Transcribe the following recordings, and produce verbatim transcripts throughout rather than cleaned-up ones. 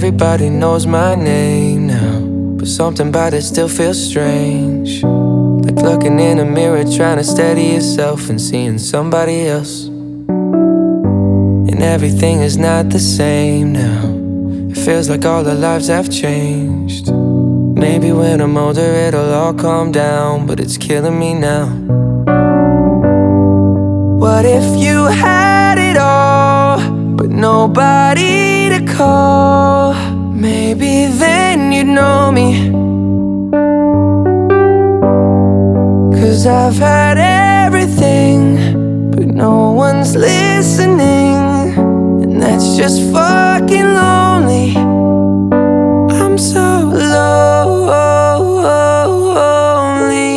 Everybody knows my name now, but something about it still feels strange. Like looking in a mirror, trying to steady yourself and seeing somebody else. And everything is not the same now. It feels like all our lives have changed. Maybe when I'm older it'll all calm down, but it's killing me now. What if you had it all, but nobody to call? Maybe then you'd know me. 'Cause I've had everything, but no one's listening, and that's just fucking lonely. I'm so lonely,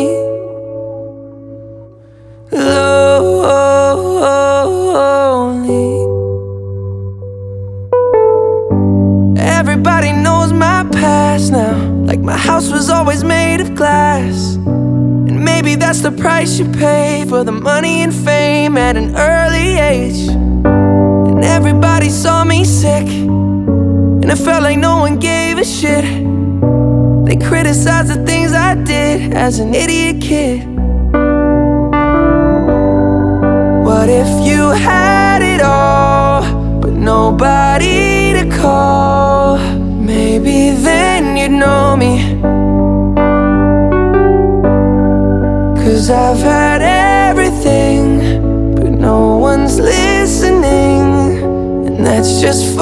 lonely. Everybody knows my past now, like my house was always made of glass. And maybe that's the price you pay for the money and fame at an early age. And everybody saw me sick, and it felt like no one gave a shit. They criticized the things I did as an idiot kid. What if you had it all, but nobody to call? Maybe then you'd know me. 'Cause I've had everything, but no one's listening, and that's just